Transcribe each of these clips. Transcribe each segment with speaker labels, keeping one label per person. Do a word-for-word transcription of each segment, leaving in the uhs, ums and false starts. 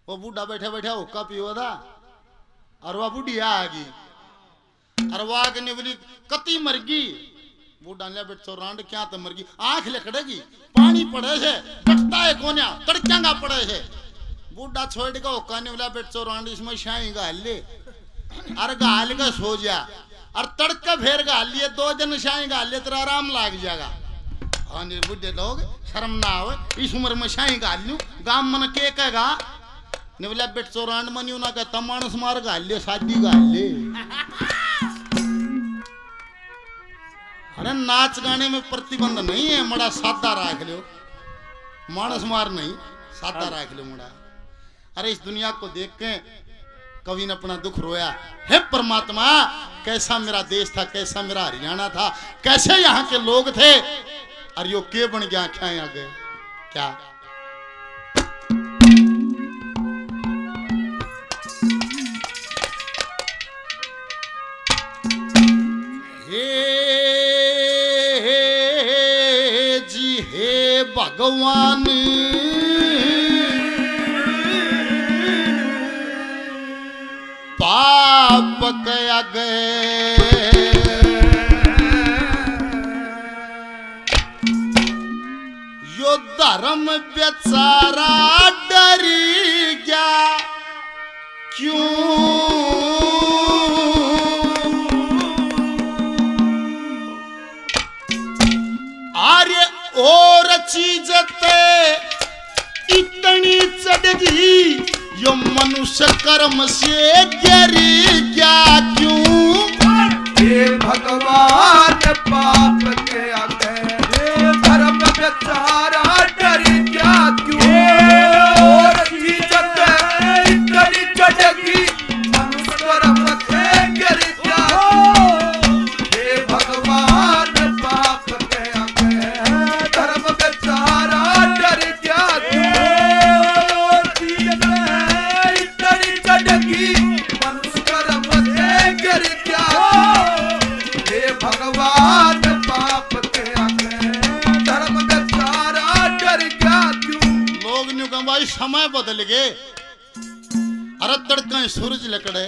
Speaker 1: वो बूढ़ा बैठा बैठा हुक्का पियो था और वह बुढ़िया आ गई और वह आके ने बोली कति मर गई। बूढ़ा ने बैठ चौरांड क्या तो मर गई आंख लकड़ेगी पानी पड़े है बैठता है कोन्या तड़क्यांगा पड़े है। बूढ़ा छोड़ का हुक्का ने बोला बैठ चौरांड इसमें शाही गाल ले और गाल का सो जा और तड़का फेर गाल लिए दो जन शाही गाल ले तेरा आराम लाग जाएगा। हाँ बुढ़े लोग शर्म ना हो इस उम्र में शाही गाल लू गाम मन के कहेगा ने बोला बेट चौरांड मनियो ना कहता मानस मार गाल ले शादी गाल ले। अरे नाच गाने में प्रतिबंध नहीं है मड़ा सादा राख लो मानस मार नहीं सादा राख लो मड़ा। अरे इस दुनिया को देख के कवि ने अपना दुख रोया हे परमात्मा कैसा मेरा देश था कैसा मेरा हरियाणा था कैसे यहाँ के लोग थे और यो के बन गया क्या आ गए क्या। हे जी हे भगवान पाप कया गए यो धर्म बेचारा डरी गया क्यों आर्य और चीज इतनी चढ़गी यो मनुष्य कर्म से गिरी क्या क्यों।
Speaker 2: ये भगवान पाप के आगे धर्म बेचारा डरी क्या क्यों और इज्जत इतनी चढ़गी मनुष्य कर्म से गिरी क्या। ये भगवान पाप के आगे धर्म बेचारा डरी क्या क्यों मनुष्य कर्म से गिरी क्या। हे भगवान पाप के आगे धर्म बेचारा डर क्या क्यों।
Speaker 1: लोग न्यू कहा भाई समय बदल गए अरे तड़का सूरज लकड़े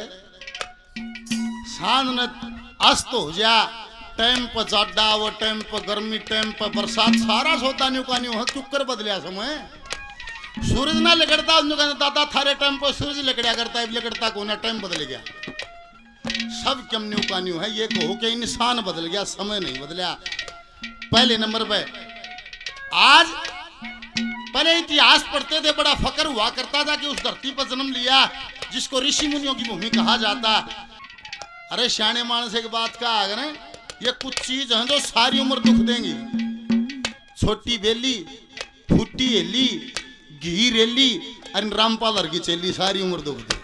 Speaker 1: सांझ ने अस्त हो जा टाइम पर जाडा वो टाइम पर गर्मी टाइम पर बरसात सारा सोता न्यू का न्यू चुक्कर बदलिया समय सूरज ना लगड़ता दादा थारे टाइम पर सूरज लगड़िया करता है लगड़ता को ना टाइम बदल गया सब कम न्यू का न्यू है ये कहो कि इंसान बदल गया समय नहीं बदला। पहले नंबर पे आज पहले इतिहास पढ़ते थे बड़ा फकर हुआ करता था कि उस धरती पर जन्म लिया जिसको ऋषि मुनियों की भूमि कहा जाता। अरे शाने मानस एक बात का अगर ये कुछ चीज है जो सारी उम्र दुख देंगी। छोटी बेली फूटी हेली घी रेली और रामपाल हर की चेली सारी उम्र दुख दे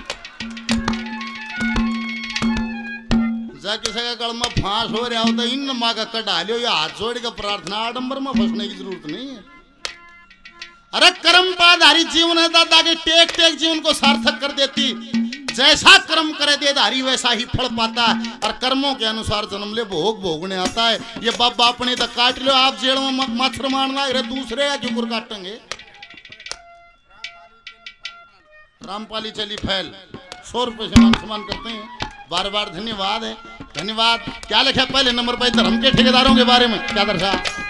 Speaker 1: जाके सगा गल में फांस हो रहा होता इन माँ का कटा लियो या हाथ जोड़ के प्रार्थना आडंबर में फंसने की जरूरत नहीं है। अरे कर्म पर आधारित जीवन है दादा के टेक टेक जीवन को सार्थक कर देती जैसा कर्म करे देधारी वैसा ही फल पाता है और कर्मों के अनुसार जन्म ले भोग भोगने आता है। ये बाबा अपने तक काट लो आप जेल में मच्छर मारना दूसरे या क्यों काटेंगे। रामपाली चली फैल सौ रुपए से मान सम्मान करते हैं बार बार धन्यवाद है धन्यवाद। क्या लिखा पहले नंबर पर धर्म के ठेकेदारों के बारे में क्या दर्शा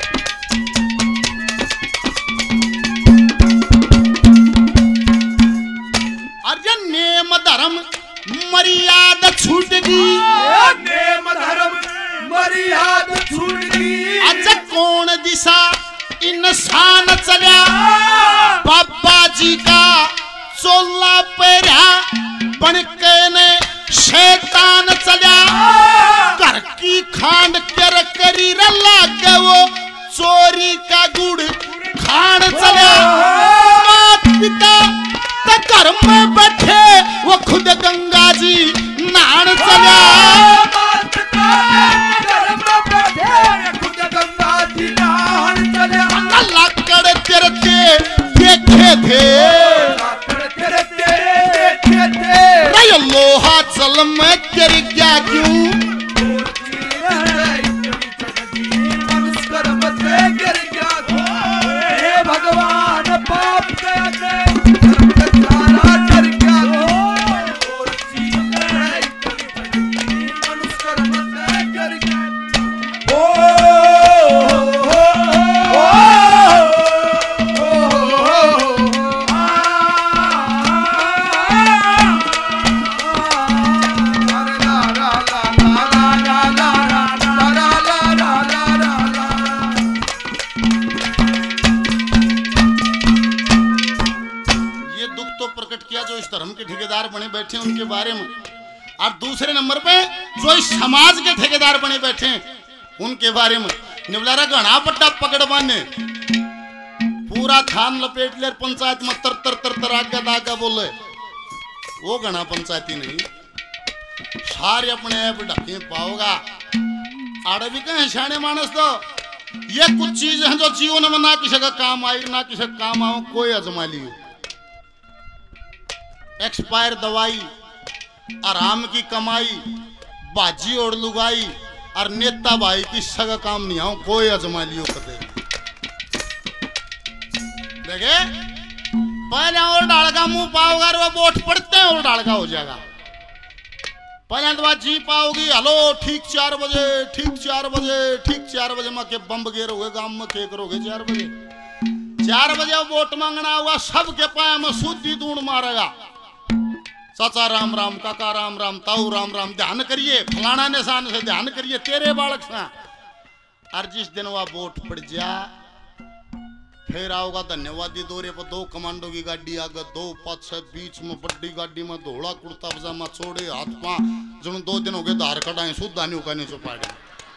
Speaker 1: अर्जन नेम धर्म मर्यादा छूट गई
Speaker 2: नेम धर्म मर्यादा छूट गई
Speaker 1: अच्छा कौन दिशा इंसान चला बाबा जी का चोला पैरा बनके ने शैतान चला घर की खांड कर करी लागे वो चोरी का गुड़ खान चला मात पिता घर में बैठे वो खुद गंगा जी नहान चला
Speaker 2: मात पिता घर में बैठे खुद गंगा जी नहान चला
Speaker 1: लाकड़ तेरते देखे थे लोहा चल में गिर गया क्यों
Speaker 2: मनुष्य कर्म से गिर गया। हे भगवान पाप के धर्म बेचारा
Speaker 1: दुख तो प्रकट किया जो इस धर्म के ठेकेदार बने बैठे उनके बारे में, और दूसरे नंबर पे जो इस समाज के ठेकेदार बने बैठे उनके बारे में। निवलारा घना पट्टा पकड़ बाने पूरा थान लपेट ले पंचायत में तर तर तर तर आगे दागा बोले, वो घना पंचायती नहीं, सारे अपने आप ढके पाओगा। आड़े भी कहें शाने मानस तो ये कुछ चीज हैं जो जीवन में ना किसी का काम आई ना किसी का काम आओ, कोई अजमा लियो। एक्सपायर दवाई, आराम की कमाई, बाजी और लुगाई और नेता भाई की सगा काम नहीं आओ, कोई अजमा लियो कदे। देखे पहले और डालगा मुंह पाओगा वो वोट पड़ते हैं और डालगा हो जाएगा। पहले तो बात जी पाओगी, हेलो ठीक चार बजे ठीक चार बजे ठीक चार बजे में के बम गिरोगे गांव में के करोगे चार बजे चार बजे वोट मांगना हुआ सबके पाया में सूदी दूण मारेगा। चाचा राम राम, काका राम राम, ताऊ राम राम, ध्यान करिए फलाना निशान से ध्यान करिए तेरे बालक से। और जिस दिन वह वोट पड़ जा फिर आओगा धन्यवादी दौरे पर दो कमांडो की गाड़ी आगे, दो पाँच बीच में बड़ी गाड़ी में धोला कुर्ता पजामा छोड़े हाथ पा जो दो दिन हो गए धार कटाए सुधा नहीं उकाने चो पाड़े।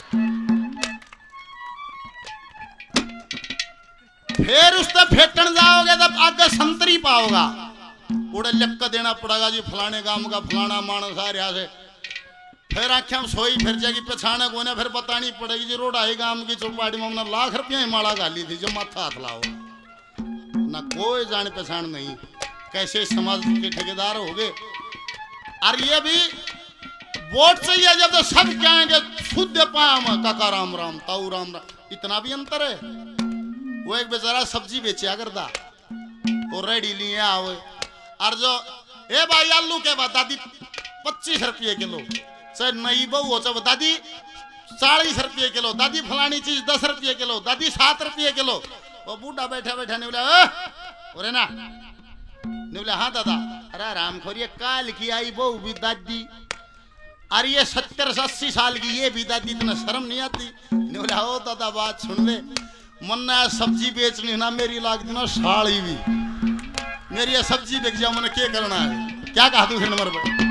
Speaker 1: फिर उससे फेटन जाओगे तब आगे संतरी पाओगा, उड़े लिख देना पड़ेगा जी फलाने गांव का फलाना मानस आ रहा से। फिर आख्या सोई फिर जाएगी पछाने को फिर बतानी पड़ेगी जी रोड आई गांव की चौपाटी में हमने लाख रुपया ही माला गाली थी जो माथा हाथ लाओ ना, कोई जान पहचान नहीं, कैसे समाज के ठेकेदार हो गए। और ये भी वोट चाहिए जब तो सब कहेंगे शुद्ध पाया काका राम राम, ताऊ राम राम, इतना भी अंतर है। वो एक बेचारा सब्जी बेचा करता वो रेडी लिए आओ, और जो ए भाई आलू के बता दी पच्चीस रुपये किलो, चाहे नई बहू हो चाहे दादी चालीस रुपये किलो, दादी फलानी चीज दस रुपये किलो, दादी सात रुपये किलो। वो बूढ़ा बैठा बैठा ने बोला अरे ना ने बोला हाँ दादा, अरे राम खोरिए काल की आई बहू भी दादी, अरे ये सत्तर से अस्सी साल की ये भी दादी, इतना शर्म नहीं आती। ने बोला ओ दादा बात सुन ले, मन ना सब्जी बेचनी ना मेरी लागती ना साड़ी भी, मेरी ये सब्जी बेच जाओ मैंने क्या करना है। क्या कहा दूसरे नंबर पर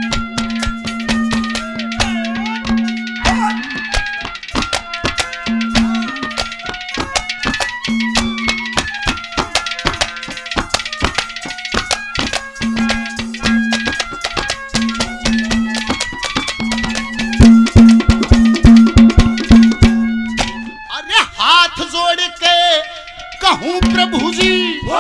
Speaker 1: कहूं प्रभु जी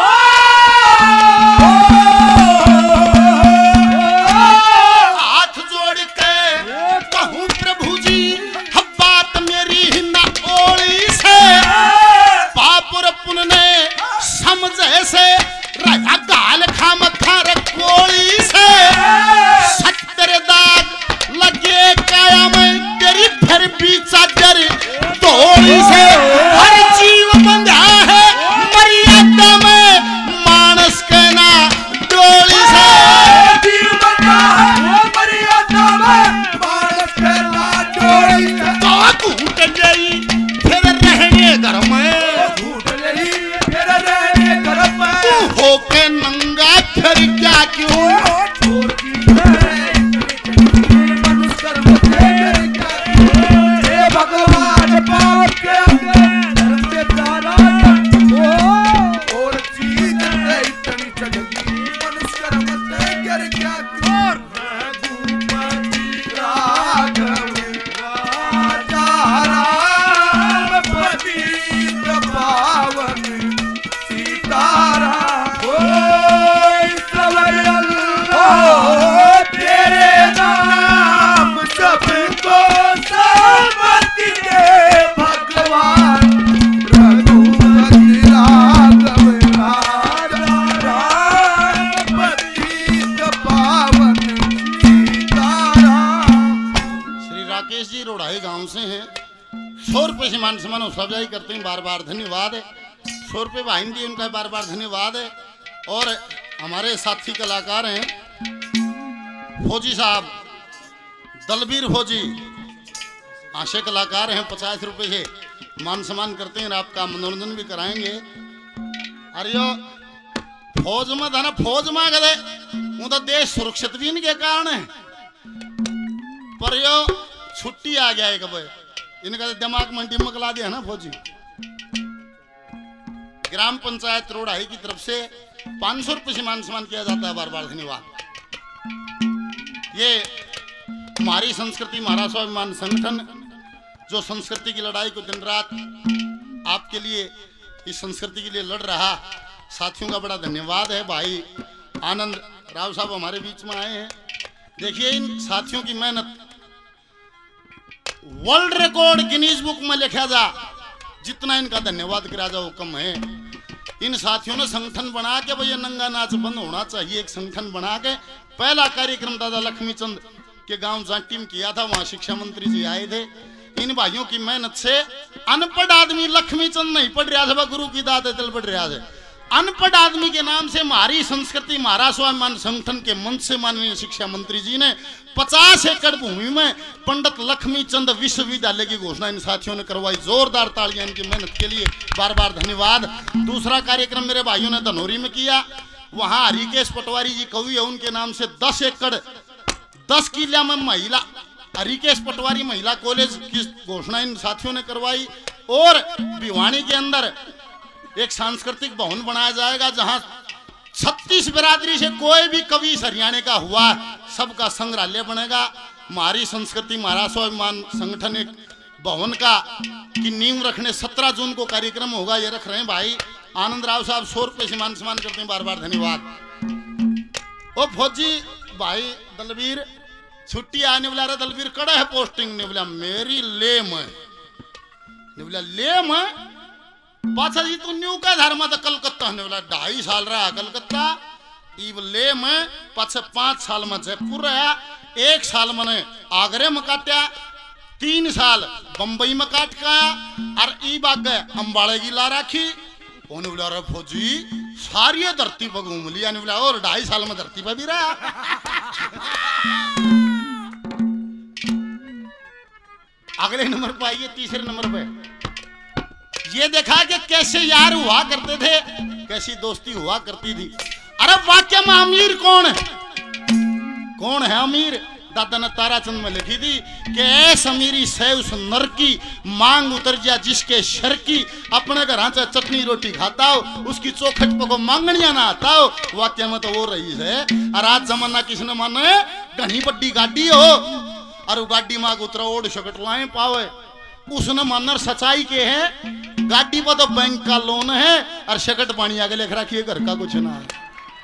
Speaker 1: हाथ जोड़ के कहूं प्रभु जी, बात मेरी ही ना ओली से, पाप और पुण्य ने समझे से रहा गाल खाम खार कोली से, सत्तर दाग लगे काया में तेरी फिर भी चादर तोड़ी से, हर जीव बंधा है मर्यादा में मानस के ना डोली से, जीव बंधा है मर्यादा में मानस के ना डोली से। तो घूट गई फिर रहने घर में, घूट गई फिर रहने घर में, होके नंगा फिर क्या क्यों भगवान पाप के धर्म के तारा और चीज इतनी चढ़गी मनुष्य मत कर क्या और रघुपति राघव राजा राम पतित पावन सीताराम, कोई सवर अल्लाह तेरे नाम सबको समति दे भगवान, रघुपति राघव राजा राम पतित पावन सीताराम। श्री राकेश जी रोड़ाई गांव से हैं, सौ रुपये से मान सम्मान सजाई करते हैं, बार बार धन्यवाद है। सौ रुपये वाहिंदी उनका बार बार धन्यवाद है। और हमारे साथी कलाकार हैं फौजी साहब, दलबीर फौजी आशे कलाकार हैं, पचास रुपए से मान सम्मान करते हैं, आपका मनोरंजन भी कराएंगे। अरे यो फौज में था ना, फौज में गए वो तो देश सुरक्षित भी इनके कारण है, पर यो छुट्टी आ गया है कब इनका दिमाग में डिमक ला दिया ना फौजी। ग्राम पंचायत रोड़ाई की तरफ से पांच सौ रुपये सम्मान सम्मान किया जाता है, बार बार धन्यवाद। ये हमारी संस्कृति हमारा स्वाभिमान संगठन जो संस्कृति की लड़ाई को दिन रात आपके लिए इस संस्कृति के लिए लड़ रहा, साथियों का बड़ा धन्यवाद है। भाई आनंद राव साहब हमारे बीच में आए हैं। देखिए इन साथियों की मेहनत वर्ल्ड रिकॉर्ड गिनीज बुक में लिखा जा, जितना इनका धन्यवाद करा जाओ कम है। इन साथियों ने संगठन बना के भैया नंगा नाच बंद होना चाहिए, एक संगठन बना के पहला कार्यक्रम दादा लक्ष्मीचंद के गांव जाटी में किया था, वहां शिक्षा मंत्री जी आए थे। इन भाइयों की मेहनत से अनपढ़ आदमी लक्ष्मीचंद नहीं पढ़ रहा था, गुरु की दाद दिल पढ़ रहा था। अनपढ़ आदमी के नाम से हमारी संस्कृति हमारा स्वाभिमान संगठन के मंच से माननीय शिक्षा मंत्री जी ने पचास एकड़ भूमि में पंडित लक्ष्मीचंद विश्वविद्यालय की घोषणा इन साथियों ने करवाई। जोरदार तालियां इनकी मेहनत के लिए, बार बार धन्यवाद। दूसरा कार्यक्रम मेरे भाइयों ने धनौरी में किया, वहां हरिकेश पटवारी जी कवि है, उनके नाम से दस एकड़ दस किला में महिला हरिकेश पटवारी महिला कॉलेज की घोषणा इन साथियों ने करवाई। और भिवानी के अंदर एक सांस्कृतिक भवन बनाया जाएगा, जहां छत्तीस बिरादरी से कोई भी कवि हरियाणा का हुआ सबका संग्रहालय बनेगा। हमारी संस्कृति हमारा स्वाभिमान संगठन एक भवन का की नींव रखने सत्रह जून को कार्यक्रम होगा, ये रख रहे हैं भाई आनंद राव साहब। सौ रुपये सम्मान सम्मान करते हैं, बार बार धन्यवाद। ओ फौजी भाई दलवीर छुट्टी आने वाला रहा, दलवीर कड़ा है पोस्टिंग ने बोला मेरी ले में ने बोला ले में पाछा जी तू न्यू का धर्म था कलकत्ता ने बोला ढाई साल रहा कलकत्ता, इब ले में पाछे पांच साल में जयपुर रहा, एक साल मैंने आगरे में काटा, तीन साल बंबई में काट का, और ई बाग अम्बाड़े की ला राखी। उन्हें बोला रे फौजी सारी धरती पर घूम लिया, ने बोला और ढाई साल में धरती पर भी रहा। अगले नंबर पर आइए, तीसरे नंबर पे ये देखा कि कैसे यार हुआ करते थे, कैसी दोस्ती हुआ करती थी। अरे वाक्य में अमीर कौन है, कौन है अमीर? दादा ने ताराचंद में लिखी थी कि ऐस अमीरी से उस नर की मांग उतर जा जिसके शर की, अपने घर से चटनी रोटी खाता हो उसकी चौखट पर को मांगनिया ना आता हो। वाक्य में तो वो रही है। और आज जमाना किसने माने घनी बड्डी गाड़ी हो और गाड़ी मांग उतरा ओढ़ शकट लाए पावे, उसने मानर सच्चाई के है। गाड़ी पर तो बैंक का लोन है और शकट पानी आगे लिख रखिए घर का कुछ ना है।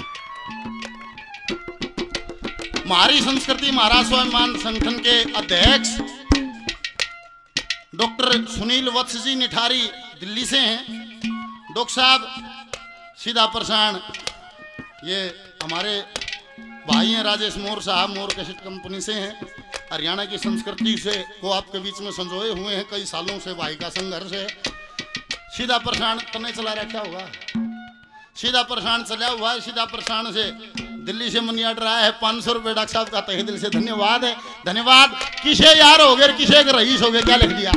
Speaker 1: हमारी संस्कृति हमारा स्वाभिमान संगठन के अध्यक्ष डॉक्टर सुनील वत्स जी निठारी दिल्ली से हैं। डॉक्टर साहब सीधा प्रसारण ये हमारे भाई हैं, राजेश मोर साहब मोर कैसेट कंपनी से हैं, हरियाणा की संस्कृति से को आपके बीच में संजोए हुए हैं, कई सालों से भाई का संघर्ष है। सीधा प्रसारण तने चला रखा होगा, सीधा प्रसारण चला हुआ है। सीधा प्रसारण से दिल्ली से मनी ऑर्डर आया है पाँच सौ रुपये। डॉक्टर साहब का तहे दिल से धन्यवाद है, धन्यवाद। किसे यार हो गए किसे रईस हो गए, क्या लिख दिया?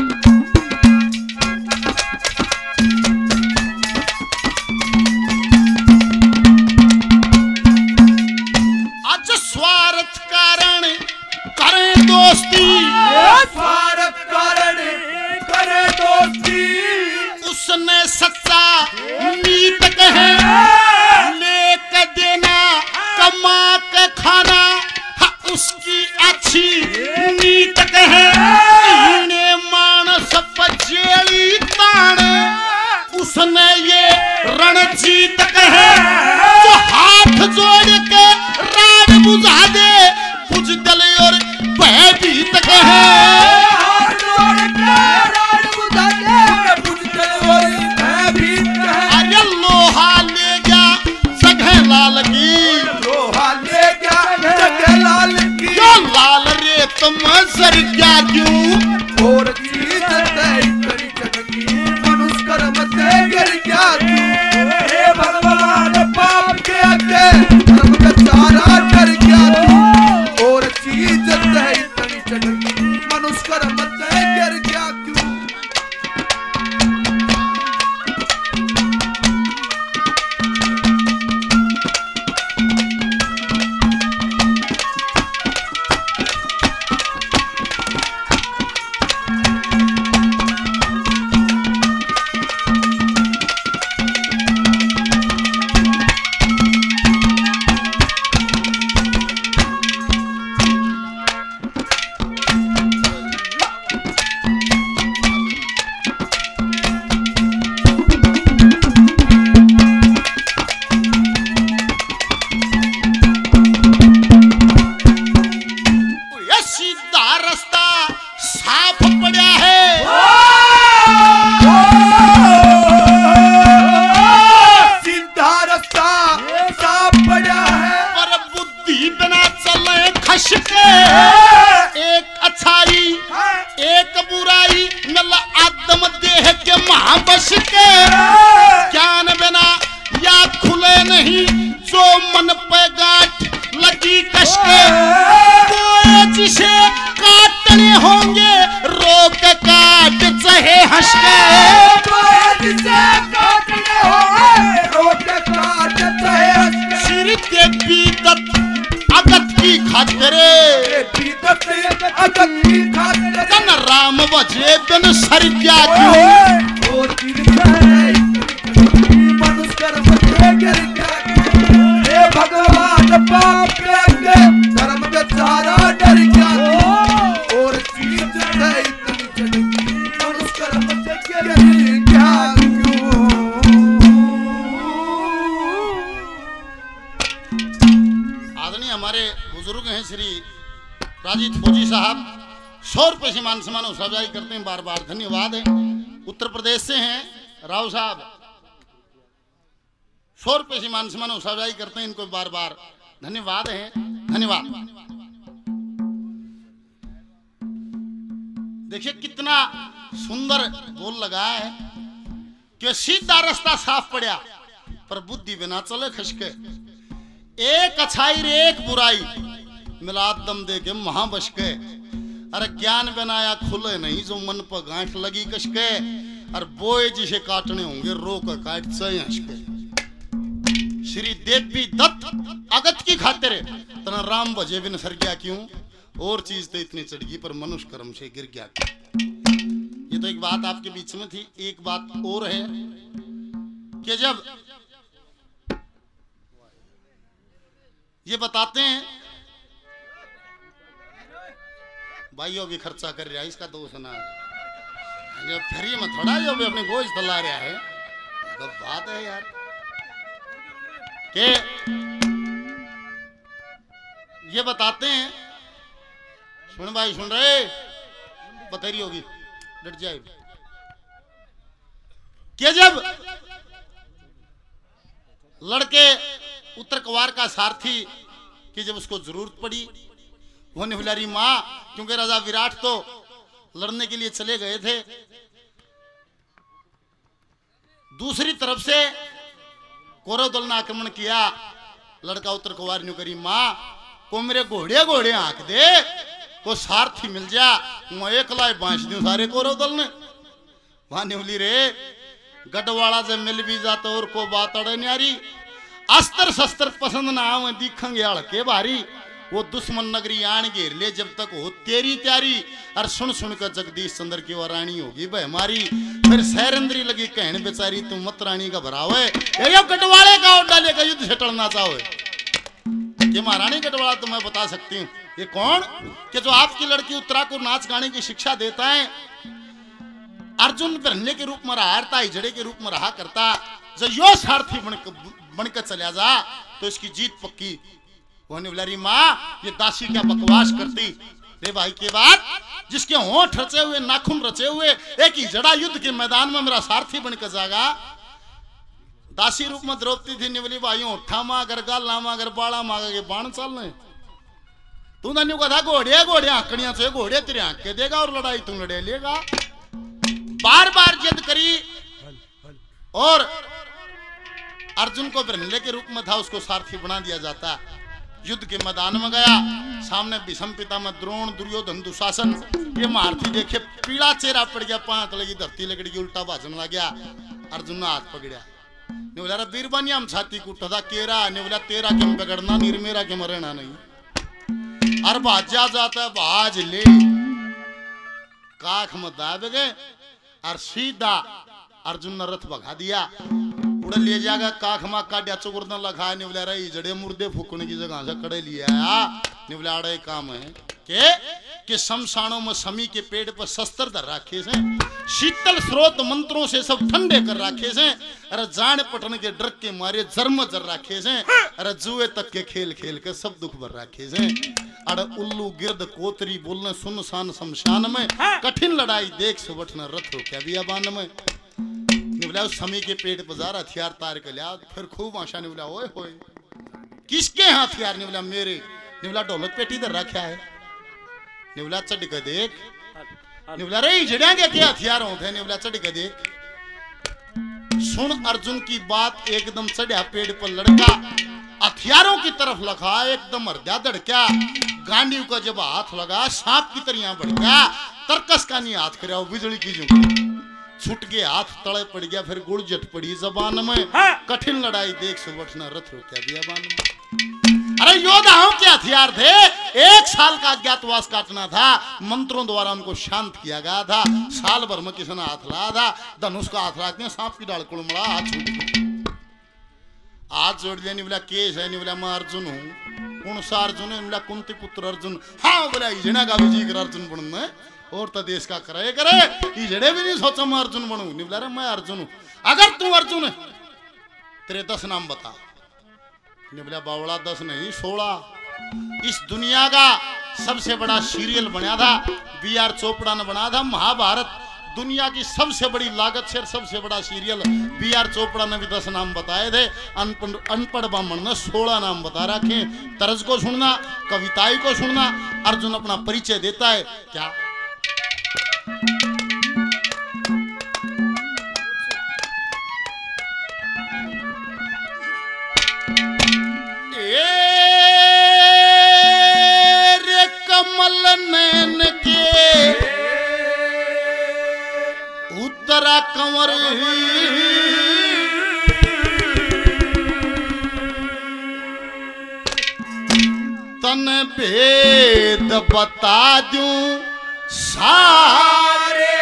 Speaker 1: आज स्वार्थ कारण करें दोस्ती,
Speaker 2: स्वार्थ कारण करे दोस्ती,
Speaker 1: उसने सच्चा नीत कहे लेके देना कमा के खाना, हाँ उसकी अच्छी नीत कहे इन्हें मानस पचेली तान, उसने ये रणजीत कहे जो हाथ जोड़ के राज बुझा दे, कुछ दल और भयभीत कहे लाल की,
Speaker 2: लोहा ले गया जगह लाल की,
Speaker 1: जो लाल रे तुम सर क्या क्यों
Speaker 2: और चीज तेरी चटकी मनुष्य कर्म से गिर गया क्यों, हे भगवान पाप के आगे कर्म का चारा कर गया क्यों, और चीज तेरी चटकी मनुष्य कर्म से गिर गया क्यों।
Speaker 1: बस के, एक अच्छाई एक बुराई मिल आदम देह के महाबस के। ज्ञान बिना या खुले नहीं जो मन पे गांठ लगी कस के। कोई जिसे काटने होंगे रोक काट चाहे हंस के।
Speaker 2: कोई जिसे काटने होंगे रोक काट चाहे हंस के।
Speaker 1: श्री देवी दत्त अगत की खातिरे,
Speaker 2: अगत की खातिरे
Speaker 1: तन राम बजे बिन सर क्या क्यों।
Speaker 2: और मनुष्य कर्म के गिर क्या क्यों। हे भगवान पाप के आगे धर्म का सारा डर क्या क्यों। और चीज है इतनी चढ़ी मनुष्य कर्म से गिर क्या क्यों।
Speaker 1: आदरणीय हमारे बुजुर्ग हैं श्री राजीव फौजी साहब, सौ रुपए से मान सम्मान सजाई करते हैं, बार बार धन्यवाद है। उत्तर प्रदेश से हैं राव साहब, सौ रुपए से मान सम्मान सजाई करते हैं, इनको बार बार धन्यवाद है। धन्यवाद। देखिए कितना सुंदर बोल लगा है कि सीधा रास्ता साफ पड़ा पर बुद्धि बिना चले खसके। एक अच्छाई रे एक बुराई मिलाद दम दे के महाबस के। अरे ज्ञान बनाया खुले नहीं जो मन पर गांठ लगी कस के। और बोए जिसे काटने होंगे रोक काट चाहे हंस के। श्री देवी दत्त अगत की खातिर तना राम बजे बिन सर गया क्यों। और चीज तो इतनी चढ़ गई पर मनुष्य कर्म से गिर गया क्यों। ये तो एक बात आपके बीच में थी। एक बात और है कि जब ये बताते हैं भाइयों भी खर्चा कर रहा है, इसका दोष ना जब फ्री में थोड़ा जो भी अपने गोश तला रहा है तो बात है यार के ये बताते हैं। सुन भाई सुन रहे बतेरी होगी डट जाए कि जब लड़के उत्तर कवार का सारथी कि जब उसको जरूरत पड़ी वो निहुलारी माँ, क्योंकि राजा विराट तो लड़ने के लिए चले गए थे। दूसरी तरफ से कौरव दल ने आक्रमण किया। लड़का उत्तर कवार न्यू करी माँ को मेरे घोड़े घोड़े आंख दे को सारथी मिल जा, मैं एक लाए बांस दूं सारे कौरव दल ने। वहां निहुली रे गढ़वाला से मिल भी जाता और को बात अड़े न्यारी। अस्त्र शस्त्र पसंद ना आवे दिखेंगे हड़के भारी। वो दुश्मन नगरी आन घेर ले जब तक हो तेरी त्यारी। और सुन सुन कर जगदीश चंद्र की वारानी होगी बह हमारी। फिर सैरंद्री लगी कहने बेचारी तुम मत रानी का भरावे। ये गढ़वाले का ओडा लेकर युद्ध से टलना चाहे। ये महारानी गढ़वाला तो मैं बता सकती हूँ। ये कौन कि जो आपकी लड़की उत्तरा को नाच गाने की शिक्षा देता है। अर्जुन ब्रह्मण्य के रूप में रहा करता, हिजड़े के रूप में रहा करता। जो यो सारथी बनकर बनकर चला जा तो इसकी जीत पक्की। होने वाली माँ ये दासी क्या बकवास करती रे भाई के बाद जिसके होंठ रचे हुए नाखून रचे हुए एक ही जड़ा युद्ध के मैदान में मेरा सारथी बनकर जागा। दासी रूप में द्रौपदी थी निवली भाइयों उठा माँ अगर गाल लामा अगर बाड़ा मांगा के बाण चलने तू ना कहा घोड़े घोड़े आंकड़ियां से घोड़े तेरे आंख के देगा और लड़ाई तू लड़े लेगा। बार बार जिद करी और अर्जुन को ब्रह्मण्य के रूप में था उसको सारथी बना दिया जाता। युद्ध के मैदान में गया सामने भीष्म पितामह द्रोण दुर्योधन दुशासन ये महारथी देखे पीला चेहरा पड़ गया पांच लगी धरती लगड़ गई उल्टा भाषण लग गया। अर्जुन ने हाथ पकड़ा ने बोला बीरबानी हम छाती कूटा था केरा ने बोला तेरा क्यों बिगड़ना निर्मेरा के मरना नहीं। अर भाजा जाता है भाज ले काख में दाब गए और सीधा अर्जुन ने रथ भगा दिया। उड़े ले जाएगा काख मा काटिया चुकुरना लखा ने बोला रही जड़े मुर्दे फूकने की जगह से कड़े लिया ने बोला अड़े काम है के कि शमशानों में समी के पेड़ पर शस्त्र धर रखे से शीतल स्रोत मंत्रों से सब ठंडे कर रखे से। अरे जान पटन के डर के मारे जर्म जर रखे से। अरे जुए तक के खेल खेल के सब दुख भर रखे से। अरे उल्लू गिरद कोतरी बोलने सुनसान शमशान में कठिन लड़ाई देख सुबठना रथ हो क्या बिया बान में बोला उस समी के पेट बाजार हथियार तार के लिया फिर खूब आशा ने बोला ओए होए किसके हथियार ने बोला मेरे निवला ढोलक पेटी धर रखा है, निवला चढ़ के देख, निवला रे जड़िया के क्या हथियार होते, निवला चढ़ के देख। सुन अर्जुन की बात, एकदम चढ़ा पेड़ पर लड़का, हथियारों की तरफ लगा, एकदम हृदय धड़का, गांडीव का जब हाथ लगा सांप की तरह बढ़ गया, तरकस का नहीं हाथ कराओ बिजली की झुमकी छूट के हाथ तले पड़ गया, फिर गुड़ जट पड़ी जबान में, कठिन लड़ाई देख सुबठना रथ रोका दिया बान में। अरे योद्धाओं के हथियार थे, एक साल का अज्ञातवास काटना था, मंत्रों द्वारा उनको शांत किया गया था, साल भर में किसी ने हाथ लाया था, धनुष का हाथ लाते हैं, सांप की डाल कुड़मड़ा हाथ छूट गया, हाथ जोड़ दिया। निवला केस है, निवला मैं अर्जुन हूँ, कौन सा अर्जुन है, निवला कुंती पुत्र अर्जुन, हाँ बोला इजना का भी जी कर अर्जुन बनना और तो देश का करे करे, इजड़े भी नहीं सोचा मैं अर्जुन बनूं, निवला रे मैं अर्जुन हूं, अगर तू अर्जुन है तेरे दस नाम बता, निवला बावड़ा दस नहीं सोलह। इस दुनिया का सबसे बड़ा सीरियल बना था, बी आर चोपड़ा ने बना था महाभारत, दुनिया की सबसे बड़ी लागत से सबसे बड़ा सीरियल, बी आर चोपड़ा ने भी दस नाम बताए थे, अनपढ़ अनपढ़ ब्राह्मण ने सोलह नाम बता रखे। तर्ज को सुनना, कविताई को सुनना, अर्जुन अपना परिचय देता है क्या, कमल नैन के उत्तरा कंवर, तन भेद बता दूं सारे,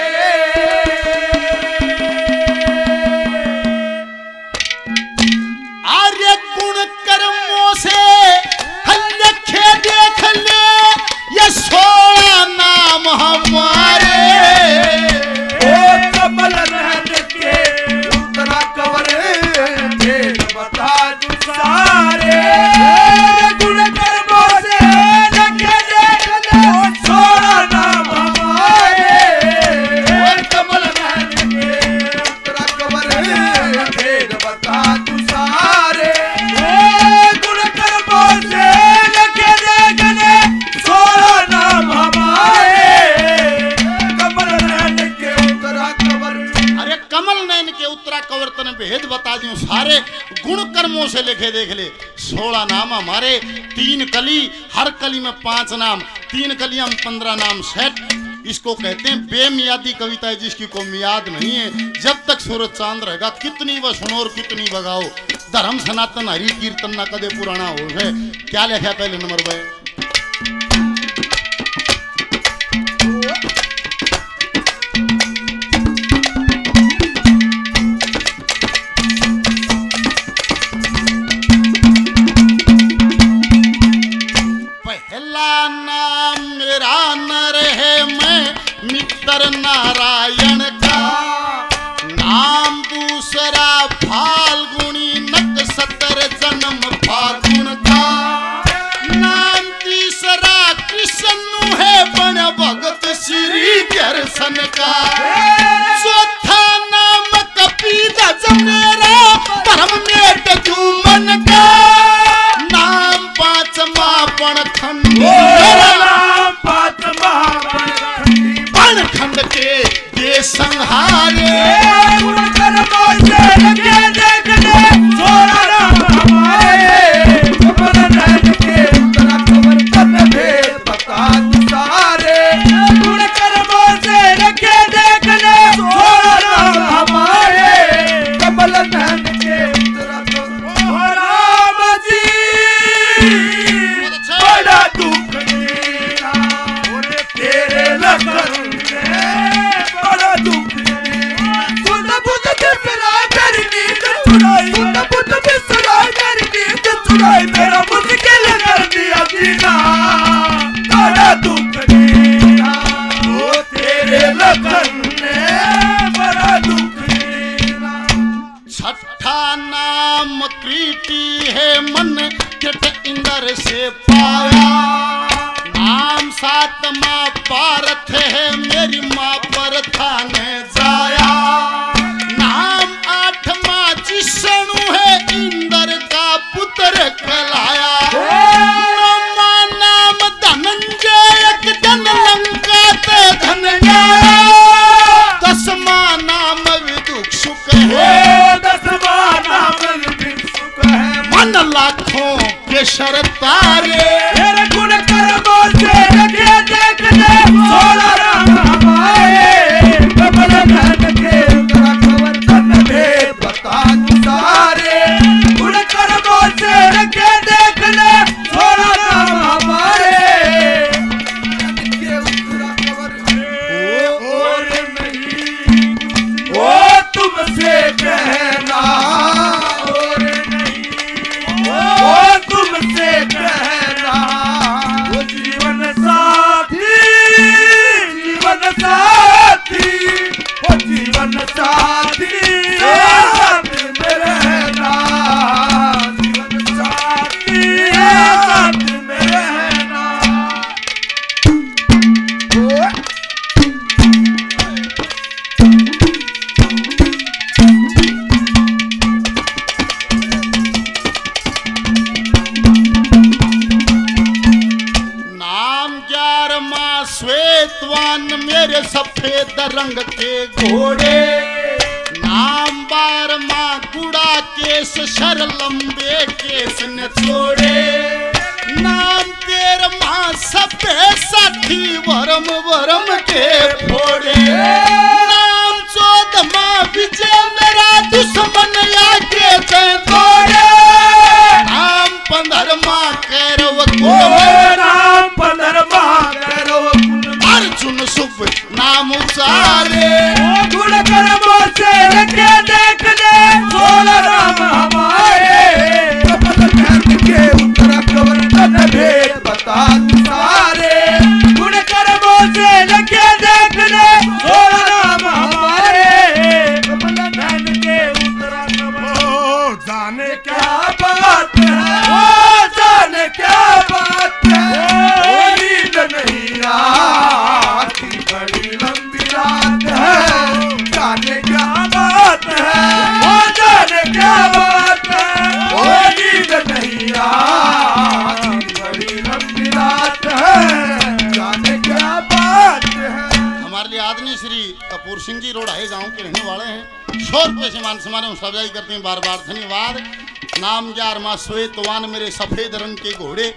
Speaker 1: आर्य गुण कर्मों से लखे देख ले, ये सोलह नाम हमारे,
Speaker 2: ओ कमल नैन के उत्तरा कंवर, भेद बता दूं सारे, गुण कर्मों से लखे देख ले, सोलह नाम हमारे, ओ कमल नैन के उत्तरा कंवर, भेद बता दूं सारे, गुण कर्मों से लखे देख ले, सोलह नाम हमारे, कमल नैन के उत्तरा कंवर।
Speaker 1: अरे कमल नैन के उत्तरा कंवर तने भेद बता दूं सारे, गुण कर्मों से लिखे देख ले, सोलह नाम हमारे, तीन कली, हर कली में पांच नाम, तीन कलियां में पंद्रह नाम सेट, इसको कहते हैं बेमियादी कविता है, जिसकी कोई मियाद नहीं है, जब तक सूरज चांद रहेगा कितनी वह सुनो और कितनी बगाओ, धर्म सनातन हरि कीर्तन ना कदे पुराना हो है। क्या लिखा पहले नंबर पे, पहला नाम मेरा नर है, मैं मित्र नारायण का, नाम दूसरा फाल्गुनी नक्षत्र जन्म फागुन का, नाम तीसरा कृष्ण है बन भगत श्री दर्शन का, चौथा नाम कपिध्वज मेरा धर्म मेट मन का, नाम पांचवा पणखंड मेरा,
Speaker 2: नाम पांचवा पणखंडी,
Speaker 1: पणखंड के ये संहारे,
Speaker 2: गुण कर्मों से लखे देख ले, सोलह नाम हमारे, कमल नैन के उत्तरा कंवर, तन भेद बता दूं सारे, गुण कर्मों से लखे देख ले, सोलह नाम हमारे, कमल नैन के उत्तरा कंवर। ओ राम जी बड़ा दुख देना, तेरे लखन ने बड़ा दुख देना, सुन बुद्ध बिसराए मेरी नींद चुराई, सुन बुद्ध बिसराए मेरी नींद चुराई, मेरा मुश्किल कर दिया जीना, बड़ा दुख देना, ओ तेरे लखन ने बड़ा दुख देना।
Speaker 1: छठा नाम कृति है, मन किट इंद्र से पाया, नाम सातमा पारथ है, मेरी माँ पर थाने जाया, नाम आठवा जिष्णु है, इंद्र का पुत्र कहलाया, नौवां केसर तारे
Speaker 2: तेरे गुण कर्मों से लगे देख ले सोलह राम हमारे कमल नयन के उतरा खबर तन भेद बता तू सारे गुण कर्मों से लगे देख ले सोलह राम हमारे के उतरा खबर और नहीं वो तुमसे कहना और नहीं वो तुमसे कहना वो जीवन साथी जीवन साथी वो जीवन साथी साथ में रहना जीवन साथी साथ में रहना
Speaker 1: नाम ग्यारहवा श्वेतवान मेरे सफेद रंग के घोड़े नाम बारहवा गुड़ा केस शर लंबे केस न छोड़े नाम तेरहवा सभ्य साथी वरम वरम के फोड़े नाम चौदहवा विजय मेरा दुश्मन आगे जय तोड़े नाम पंद्रहवा कैरव कुल
Speaker 2: नाम पंद्रहवा कैरव कुल
Speaker 1: अर्जुन शुभ नाम उचारे
Speaker 2: गुण कर्मों से लगे देख ले सोलह राम हमारे कमल नयन के उतरा खबर तन भेद बता तू सारे गुण कर्मों से लगे देख ले सोलह राम हमारे कमल नयन के उतरा खबर जाने क्या बात है ओ जाने क्या बात है नींद नहीं आती बड़ी लंबी रात है जाने क्या बात है ओ जाने क्या बात है ओ नींद नहीं आती बड़ी लंबी रात है जाने क्या बात है।
Speaker 1: हमारे लिए आदमी श्री कपूर सिंह जी रोड़ाहे गांव के रहने वाले हैं सौ रुपये से मान सम्मान सजाई करते हैं बार बार धन्यवाद। नाम ग्यारहवा श्वेतवान मेरे सफेद रंग के घोड़े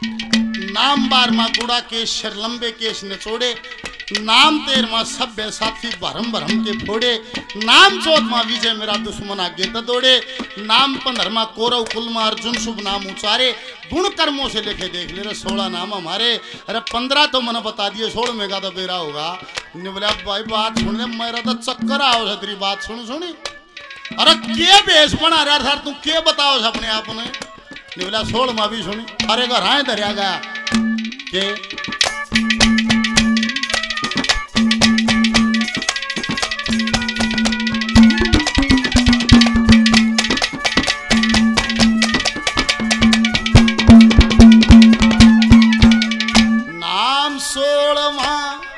Speaker 1: नाम बारहवा गुड़ा केश शर लंबे केश निचोड़े नाम तेरहवा सभ्य साथी भरम भरम के फोड़े नाम चौदहवा विजय मेरा दुश्मन आगे दौड़े नाम पंद्रहवा कौरव कुलमा अर्जुन शुभ नाम उचारे गुण कर्मों से लिखे देख ले रे सोलह नाम हमारे अरे पंद्रह तो मैंने बता दिए सोलह में का तो बेरा होगा बोला भाई बात सुन ले मेरा तो चक्कर आओ तेरी बात सुन सुनी अरे के बेस बना रहा सर तू के बताओ अपने आप ने बोला सोलह भी सुनी अरे घर आए दरिया गया के नाम सोलवा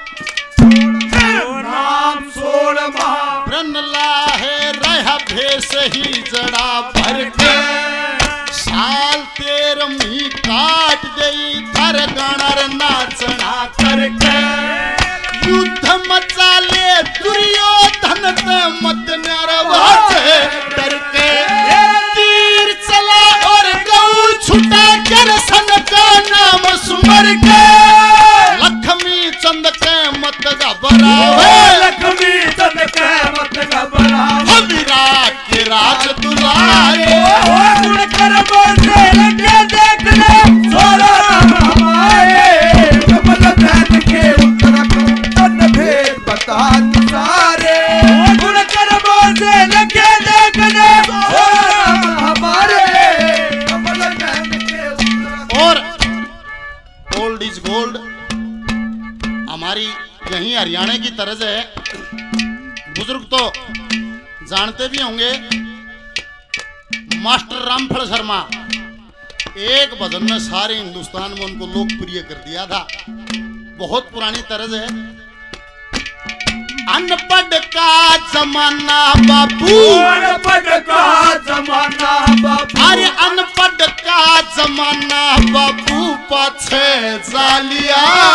Speaker 2: नाम सोलवा
Speaker 1: ब्रन लाहे रहा भेस ही जड़ा भर के साल तेरहवीं काट गई थर गणर नाचना करके युद्ध मचा ले दुर्योधन ते मत नरवाचे डरके तीर चला और गऊ छुटा कर सन का नाम सुमर के लक्ष्मी चंद के मत घबरावे
Speaker 2: लक्ष्मी चंद के मत घबरावे
Speaker 1: विराट के राज दुलारे
Speaker 2: गुण कर्मों से लगे देख ले सोलह राम हमारे कमल नयन के उतरा तन भेद बता तू सारे गुण कर्मों से लगे देख ले सोलह राम हमारे कमल नयन के उतरा
Speaker 1: और ओल्ड इज गोल्ड हमारी यही हरियाणा की तर्ज है बुजुर्ग तो जानते भी होंगे मास्टर रामफल शर्मा एक भजन में सारे हिंदुस्तान में उनको लोकप्रिय कर दिया था बहुत पुरानी तर्ज है अनपढ़ का जमाना बाबू
Speaker 2: अनपढ़ का जमाना बाबू
Speaker 1: अरे अनपढ़ का जमाना बाबू पाछे जालिया